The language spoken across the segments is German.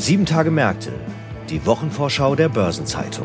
7 Tage Märkte, die Wochenvorschau der Börsenzeitung.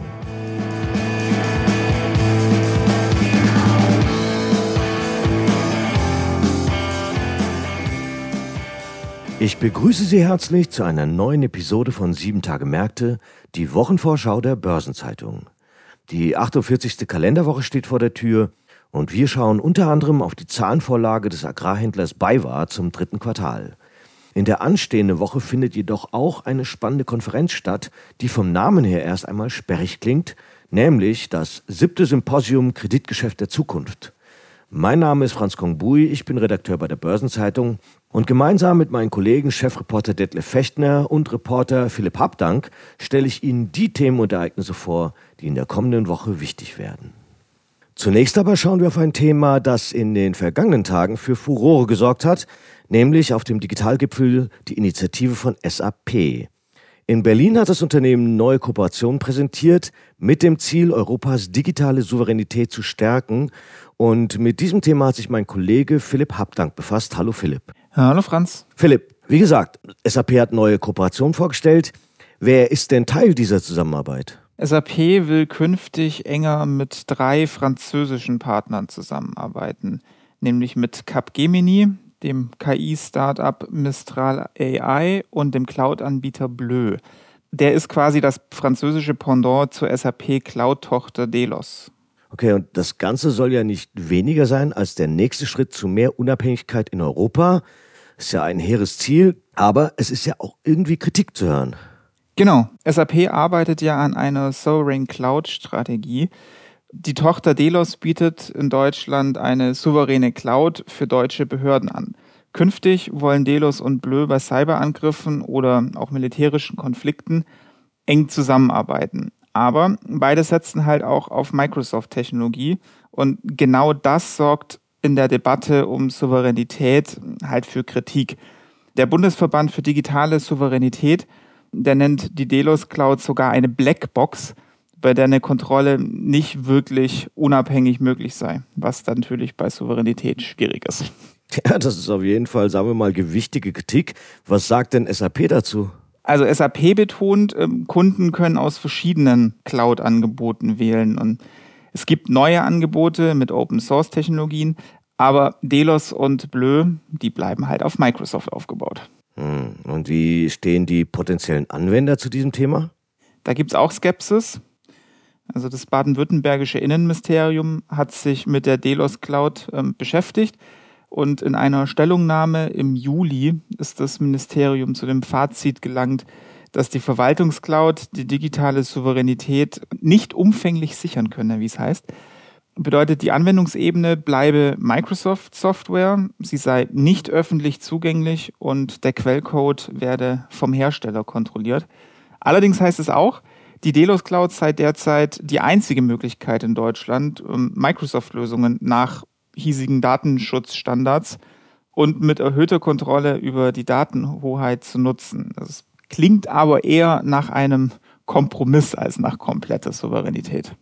Ich begrüße Sie herzlich zu einer neuen Episode von 7 Tage Märkte, die Wochenvorschau der Börsenzeitung. Die 48. Kalenderwoche steht vor der Tür und wir schauen unter anderem auf die Zahlenvorlage des Agrarhändlers BayWa zum 3. Quartal. In der anstehenden Woche findet jedoch auch eine spannende Konferenz statt, die vom Namen her erst einmal sperrig klingt, nämlich das 7. Symposium Kreditgeschäft der Zukunft. Mein Name ist Franz Kongbui, ich bin Redakteur bei der Börsenzeitung und gemeinsam mit meinen Kollegen Chefreporter Detlef Fechtner und Reporter Philipp Habdank stelle ich Ihnen die Themen und Ereignisse vor, die in der kommenden Woche wichtig werden. Zunächst aber schauen wir auf ein Thema, das in den vergangenen Tagen für Furore gesorgt hat, nämlich auf dem Digitalgipfel die Initiative von SAP. In Berlin hat das Unternehmen neue Kooperationen präsentiert, mit dem Ziel, Europas digitale Souveränität zu stärken. Und mit diesem Thema hat sich mein Kollege Philipp Habdank befasst. Hallo Philipp. Hallo Franz. Philipp, wie gesagt, SAP hat neue Kooperationen vorgestellt. Wer ist denn Teil dieser Zusammenarbeit? SAP will künftig enger mit 3 französischen Partnern zusammenarbeiten, nämlich mit Capgemini, dem KI-Startup Mistral AI und dem Cloud-Anbieter Bleu. Der ist quasi das französische Pendant zur SAP-Cloud-Tochter Delos. Okay, und das Ganze soll ja nicht weniger sein als der nächste Schritt zu mehr Unabhängigkeit in Europa. Ist ja ein hehres Ziel, aber es ist ja auch irgendwie Kritik zu hören. Genau, SAP arbeitet ja an einer Sovereign Cloud-Strategie. Die Tochter Delos bietet in Deutschland eine souveräne Cloud für deutsche Behörden an. Künftig wollen Delos und Bleu bei Cyberangriffen oder auch militärischen Konflikten eng zusammenarbeiten. Aber beide setzen halt auch auf Microsoft-Technologie und genau das sorgt in der Debatte um Souveränität halt für Kritik. Der Bundesverband für digitale Souveränität, der nennt die Delos Cloud sogar eine Blackbox, bei der eine Kontrolle nicht wirklich unabhängig möglich sei, was dann natürlich bei Souveränität schwierig ist. Ja, das ist auf jeden Fall, sagen wir mal, gewichtige Kritik. Was sagt denn SAP dazu? Also SAP betont, Kunden können aus verschiedenen Cloud-Angeboten wählen und es gibt neue Angebote mit Open-Source-Technologien, aber Delos und Bleu, die bleiben halt auf Microsoft aufgebaut. Und wie stehen die potenziellen Anwender zu diesem Thema? Da gibt es auch Skepsis. Also das baden-württembergische Innenministerium hat sich mit der Delos Cloud beschäftigt und in einer Stellungnahme im Juli ist das Ministerium zu dem Fazit gelangt, dass die Verwaltungscloud die digitale Souveränität nicht umfänglich sichern könne, wie es heißt. Bedeutet, die Anwendungsebene bleibe Microsoft-Software, sie sei nicht öffentlich zugänglich und der Quellcode werde vom Hersteller kontrolliert. Allerdings heißt es auch, die Delos Cloud sei derzeit die einzige Möglichkeit in Deutschland, Microsoft-Lösungen nach hiesigen Datenschutzstandards und mit erhöhter Kontrolle über die Datenhoheit zu nutzen. Das klingt aber eher nach einem Kompromiss als nach kompletter Souveränität.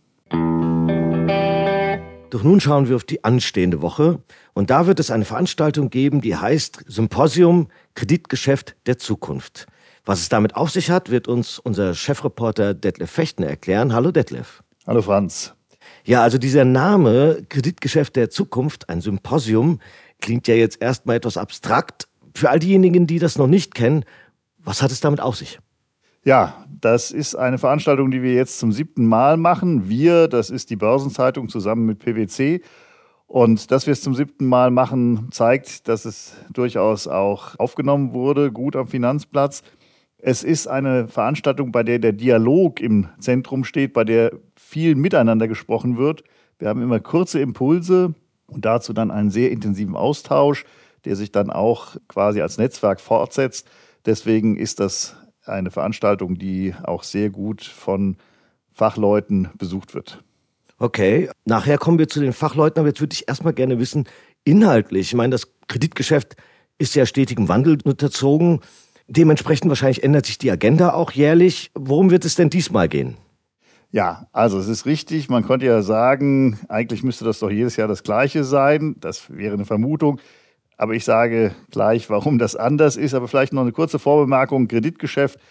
Doch nun schauen wir auf die anstehende Woche und da wird es eine Veranstaltung geben, die heißt Symposium Kreditgeschäft der Zukunft. Was es damit auf sich hat, wird uns unser Chefreporter Detlef Fechtner erklären. Hallo Detlef. Hallo Franz. Ja, also dieser Name Kreditgeschäft der Zukunft, ein Symposium, klingt ja jetzt erstmal etwas abstrakt. Für all diejenigen, die das noch nicht kennen, was hat es damit auf sich? Ja, das ist eine Veranstaltung, die wir jetzt zum 7. Mal machen. Wir, das ist die Börsenzeitung zusammen mit PwC. Und dass wir es zum 7. Mal machen, zeigt, dass es durchaus auch aufgenommen wurde, gut am Finanzplatz. Es ist eine Veranstaltung, bei der der Dialog im Zentrum steht, bei der viel miteinander gesprochen wird. Wir haben immer kurze Impulse und dazu dann einen sehr intensiven Austausch, der sich dann auch quasi als Netzwerk fortsetzt. Deswegen ist das eine Veranstaltung, die auch sehr gut von Fachleuten besucht wird. Okay, nachher kommen wir zu den Fachleuten, aber jetzt würde ich erstmal gerne wissen, inhaltlich, ich meine, das Kreditgeschäft ist ja stetigem Wandel unterzogen. Dementsprechend wahrscheinlich ändert sich die Agenda auch jährlich. Worum wird es denn diesmal gehen? Ja, also es ist richtig. Man könnte ja sagen, eigentlich müsste das doch jedes Jahr das Gleiche sein. Das wäre eine Vermutung. Aber ich sage gleich, warum das anders ist. Aber vielleicht noch eine kurze Vorbemerkung. Kreditgeschäft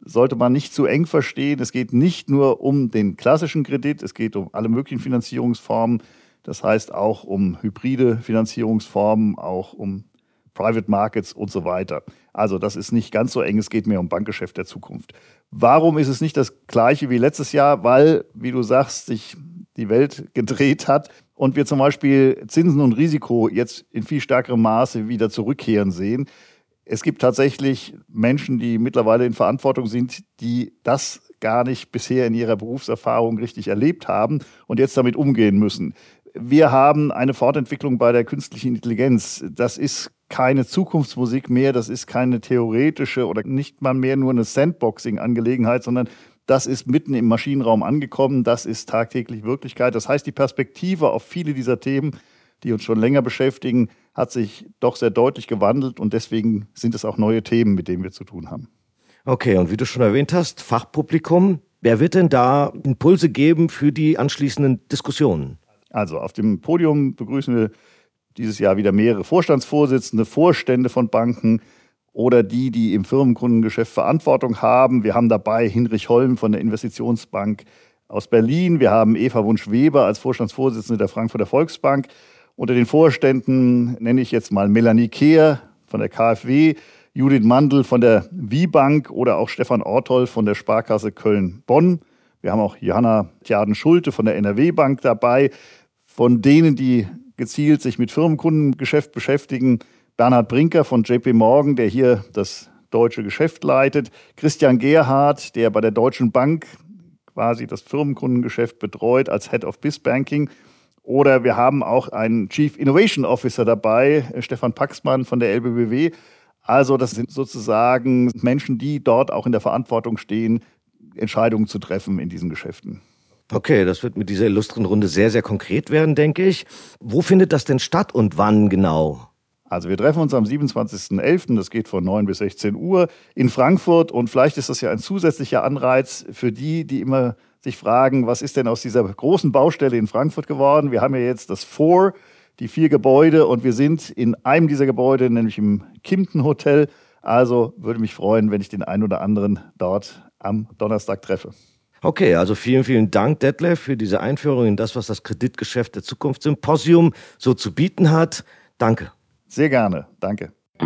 sollte man nicht zu eng verstehen. Es geht nicht nur um den klassischen Kredit, es geht um alle möglichen Finanzierungsformen. Das heißt auch um hybride Finanzierungsformen, auch um Private Markets und so weiter. Also das ist nicht ganz so eng, es geht mehr um Bankgeschäft der Zukunft. Warum ist es nicht das Gleiche wie letztes Jahr? Weil, wie du sagst, sich die Welt gedreht hat und wir zum Beispiel Zinsen und Risiko jetzt in viel stärkerem Maße wieder zurückkehren sehen. Es gibt tatsächlich Menschen, die mittlerweile in Verantwortung sind, die das gar nicht bisher in ihrer Berufserfahrung richtig erlebt haben und jetzt damit umgehen müssen. Wir haben eine Fortentwicklung bei der künstlichen Intelligenz. Das ist keine Zukunftsmusik mehr, das ist keine theoretische oder nicht mal mehr nur eine Sandboxing-Angelegenheit, sondern das ist mitten im Maschinenraum angekommen, das ist tagtäglich Wirklichkeit. Das heißt, die Perspektive auf viele dieser Themen, die uns schon länger beschäftigen, hat sich doch sehr deutlich gewandelt und deswegen sind es auch neue Themen, mit denen wir zu tun haben. Okay, und wie du schon erwähnt hast, Fachpublikum, wer wird denn da Impulse geben für die anschließenden Diskussionen? Also auf dem Podium begrüßen wir dieses Jahr wieder mehrere Vorstandsvorsitzende, Vorstände von Banken oder die im Firmenkundengeschäft Verantwortung haben. Wir haben dabei Hinrich Holm von der Investitionsbank aus Berlin. Wir haben Eva Wunsch-Weber als Vorstandsvorsitzende der Frankfurter Volksbank. Unter den Vorständen nenne ich jetzt mal Melanie Kehr von der KfW, Judith Mandl von der WIBank oder auch Stefan Ortol von der Sparkasse Köln-Bonn. Wir haben auch Johanna Tjaden-Schulte von der NRW-Bank dabei. Von denen, die gezielt sich mit Firmenkundengeschäft beschäftigen, Bernhard Brinker von JP Morgan, der hier das deutsche Geschäft leitet, Christian Gerhardt, der bei der Deutschen Bank quasi das Firmenkundengeschäft betreut als Head of Biz Banking. Oder wir haben auch einen Chief Innovation Officer dabei, Stefan Paxmann von der LBBW. Also das sind sozusagen Menschen, die dort auch in der Verantwortung stehen, Entscheidungen zu treffen in diesen Geschäften. Okay, das wird mit dieser illustren Runde sehr, sehr konkret werden, denke ich. Wo findet das denn statt und wann genau? Also wir treffen uns am 27.11., das geht von 9 bis 16 Uhr in Frankfurt und vielleicht ist das ja ein zusätzlicher Anreiz für die immer sich fragen, was ist denn aus dieser großen Baustelle in Frankfurt geworden? Wir haben ja jetzt das 4, die 4 Gebäude und wir sind in einem dieser Gebäude, nämlich im Kimpton Hotel. Also würde mich freuen, wenn ich den einen oder anderen dort am Donnerstag treffe. Okay, also vielen, vielen Dank, Detlef, für diese Einführung in das, was das Kreditgeschäft der Zukunftssymposium so zu bieten hat. Danke. Sehr gerne, danke.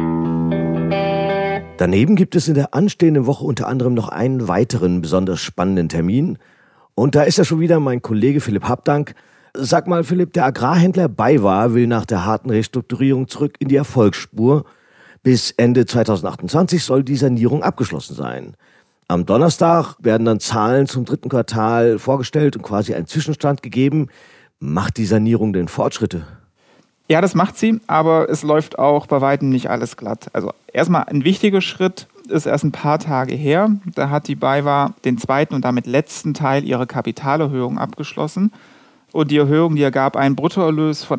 Daneben gibt es in der anstehenden Woche unter anderem noch einen weiteren besonders spannenden Termin. Und da ist ja schon wieder mein Kollege Philipp Habdank. Sag mal, Philipp, der Agrarhändler BayWa will nach der harten Restrukturierung zurück in die Erfolgsspur. Bis Ende 2028 soll die Sanierung abgeschlossen sein. Am Donnerstag werden dann Zahlen zum 3. Quartal vorgestellt und quasi ein Zwischenstand gegeben. Macht die Sanierung denn Fortschritte? Ja, das macht sie, aber es läuft auch bei weitem nicht alles glatt. Also erstmal ein wichtiger Schritt ist erst ein paar Tage her. Da hat die BayWa den zweiten und damit letzten Teil ihrer Kapitalerhöhung abgeschlossen. Und die Erhöhung, die ergab einen Bruttoerlös von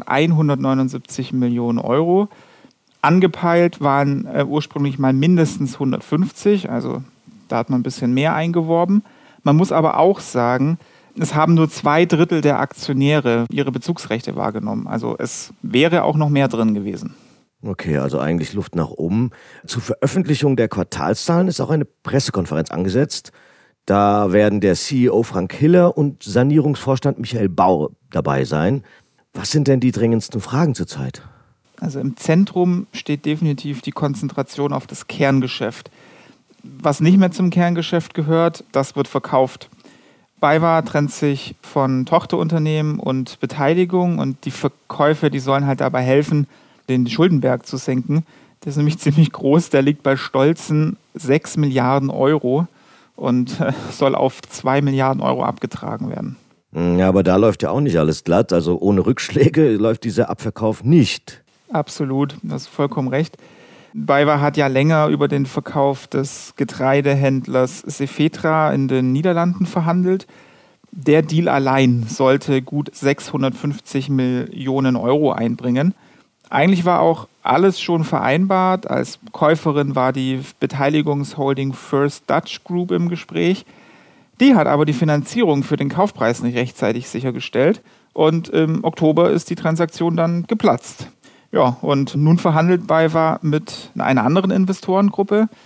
179 Millionen Euro. Angepeilt waren ursprünglich mal mindestens 150, also da hat man ein bisschen mehr eingeworben. Man muss aber auch sagen, es haben nur 2/3 der Aktionäre ihre Bezugsrechte wahrgenommen. Also es wäre auch noch mehr drin gewesen. Okay, also eigentlich Luft nach oben. Zur Veröffentlichung der Quartalszahlen ist auch eine Pressekonferenz angesetzt. Da werden der CEO Frank Hiller und Sanierungsvorstand Michael Bau dabei sein. Was sind denn die drängendsten Fragen zurzeit? Also im Zentrum steht definitiv die Konzentration auf das Kerngeschäft. Was nicht mehr zum Kerngeschäft gehört, das wird verkauft. BayWa trennt sich von Tochterunternehmen und Beteiligung und die Verkäufe, die sollen halt dabei helfen, den Schuldenberg zu senken. Der ist nämlich ziemlich groß, der liegt bei stolzen 6 Milliarden Euro und soll auf 2 Milliarden Euro abgetragen werden. Ja, aber da läuft ja auch nicht alles glatt. Also ohne Rückschläge läuft dieser Abverkauf nicht. Absolut, du hast vollkommen recht. BayWa hat ja länger über den Verkauf des Getreidehändlers Cefetra in den Niederlanden verhandelt. Der Deal allein sollte gut 650 Millionen Euro einbringen. Eigentlich war auch alles schon vereinbart. Als Käuferin war die Beteiligungsholding First Dutch Group im Gespräch. Die hat aber die Finanzierung für den Kaufpreis nicht rechtzeitig sichergestellt. Und im Oktober ist die Transaktion dann geplatzt. Ja, und nun verhandelt BayWa mit einer anderen Investorengruppe.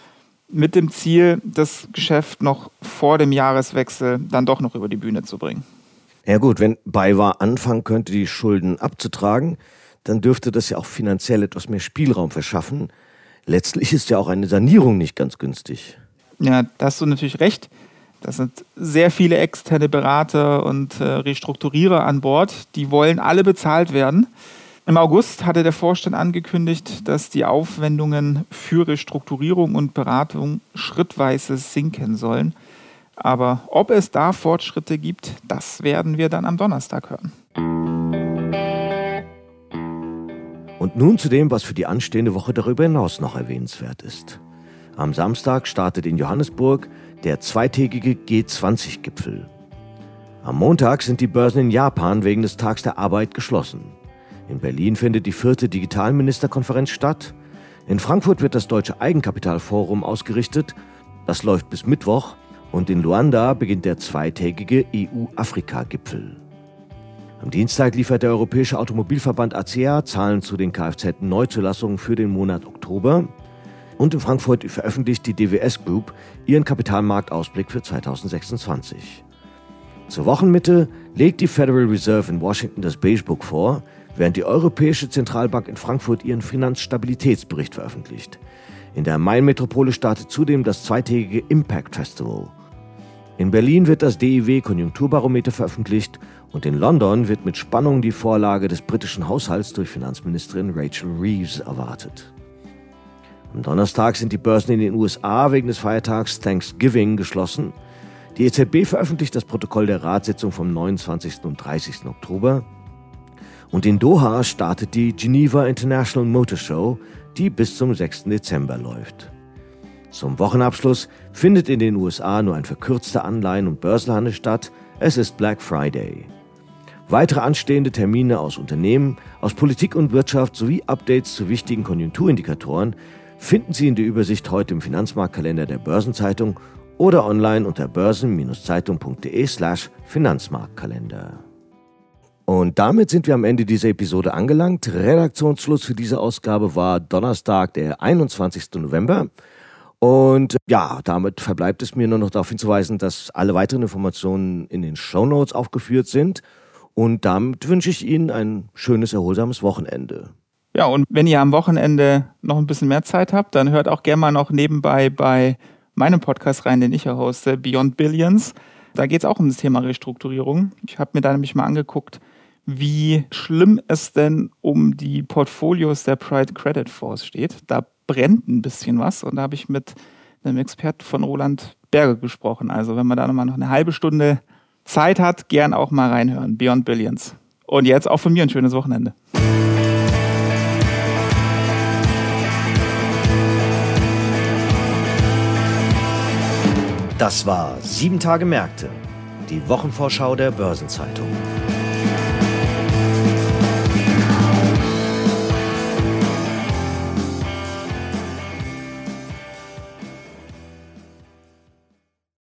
mit dem Ziel, das Geschäft noch vor dem Jahreswechsel dann doch noch über die Bühne zu bringen. Ja gut, wenn BayWa anfangen könnte, die Schulden abzutragen, dann dürfte das ja auch finanziell etwas mehr Spielraum verschaffen. Letztlich ist ja auch eine Sanierung nicht ganz günstig. Ja, da hast du natürlich recht. Da sind sehr viele externe Berater und Restrukturierer an Bord. Die wollen alle bezahlt werden. Im August hatte der Vorstand angekündigt, dass die Aufwendungen für Restrukturierung und Beratung schrittweise sinken sollen. Aber ob es da Fortschritte gibt, das werden wir dann am Donnerstag hören. Und nun zu dem, was für die anstehende Woche darüber hinaus noch erwähnenswert ist. Am Samstag startet in Johannesburg der zweitägige G20-Gipfel. Am Montag sind die Börsen in Japan wegen des Tags der Arbeit geschlossen. In Berlin findet die 4. Digitalministerkonferenz statt. In Frankfurt wird das Deutsche Eigenkapitalforum ausgerichtet. Das läuft bis Mittwoch. Und in Luanda beginnt der zweitägige EU-Afrika-Gipfel. Am Dienstag liefert der Europäische Automobilverband ACEA Zahlen zu den Kfz-Neuzulassungen für den Monat Oktober. Und in Frankfurt veröffentlicht die DWS Group ihren Kapitalmarktausblick für 2026. Zur Wochenmitte legt die Federal Reserve in Washington das Beige Book vor, während die Europäische Zentralbank in Frankfurt ihren Finanzstabilitätsbericht veröffentlicht. In der Main-Metropole startet zudem das zweitägige Impact Festival. In Berlin wird das DIW-Konjunkturbarometer veröffentlicht und in London wird mit Spannung die Vorlage des britischen Haushalts durch Finanzministerin Rachel Reeves erwartet. Am Donnerstag sind die Börsen in den USA wegen des Feiertags Thanksgiving geschlossen. Die EZB veröffentlicht das Protokoll der Ratssitzung vom 29. und 30. Oktober. Und in Doha startet die Geneva International Motor Show, die bis zum 6. Dezember läuft. Zum Wochenabschluss findet in den USA nur ein verkürzter Anleihen- und Börsenhandel statt. Es ist Black Friday. Weitere anstehende Termine aus Unternehmen, aus Politik und Wirtschaft sowie Updates zu wichtigen Konjunkturindikatoren finden Sie in der Übersicht heute im Finanzmarktkalender der Börsenzeitung oder online unter börsen-zeitung.de/Finanzmarktkalender. Und damit sind wir am Ende dieser Episode angelangt. Redaktionsschluss für diese Ausgabe war Donnerstag, der 21. November. Und ja, damit verbleibt es mir nur noch darauf hinzuweisen, dass alle weiteren Informationen in den Shownotes aufgeführt sind. Und damit wünsche ich Ihnen ein schönes, erholsames Wochenende. Ja, und wenn ihr am Wochenende noch ein bisschen mehr Zeit habt, dann hört auch gerne mal noch nebenbei bei meinem Podcast rein, den ich ja hoste, Beyond Billions. Da geht es auch um das Thema Restrukturierung. Ich habe mir da nämlich mal angeguckt, wie schlimm es denn um die Portfolios der Private Credit Fonds steht. Da brennt ein bisschen was und da habe ich mit einem Experten von Roland Berger gesprochen. Also wenn man da noch eine halbe Stunde Zeit hat, gern auch mal reinhören. Beyond Billions. Und jetzt auch von mir ein schönes Wochenende. Das war 7 Tage Märkte, die Wochenvorschau der Börsenzeitung.